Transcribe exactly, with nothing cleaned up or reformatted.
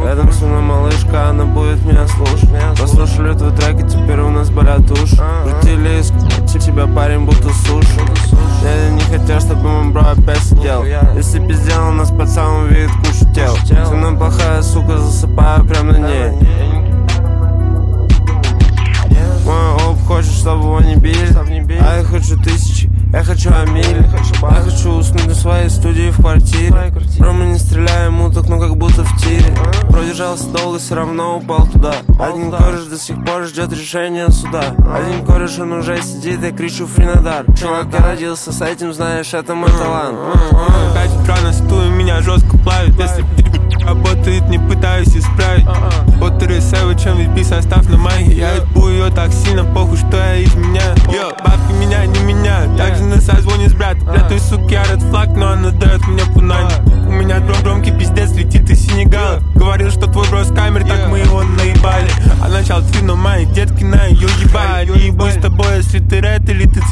Рядом со мной малышка, она будет меня слушать. Послушали твой трек, и теперь у нас болят уши. Крутили из тебя, парень, будто суши. Я не хотел, чтобы мой бро опять сидел. Если пиздел, у нас под самым видит кушу тел. Со мной плохая сука, засыпаю прям на ней. Мой оп хочет, чтобы его не били. А я хочу тысячи, я хочу амили. Я хочу уснуть на своей студии в квартире. Бро, мы не стреляем уток, но как будто в тире. Продержался долго, все равно упал туда. Один кореш до сих пор ждет решения суда. Один кореш, он уже сидит, я кричу фринадар. Чувак, я родился с этим, знаешь, это мой талант. Пять утра на стуле меня жестко плавит. Если работает, не пытаюсь исправить. Потеры сэвы, чем випи состав на майке. Я ебу ее так сильно, похуй, что я изменяю. Йо, бабки меня не меняют. Также на созвоне с братом. Этой суки я ред флаг, но она дает мне пунани. У меня дром громкий пиздец летит из Сенегала. Говорил, что твой бро с камер, так мы его наебали. А начал три, но мои детки на ее ебали. Не ебусь с тобой, если ты рэд или ты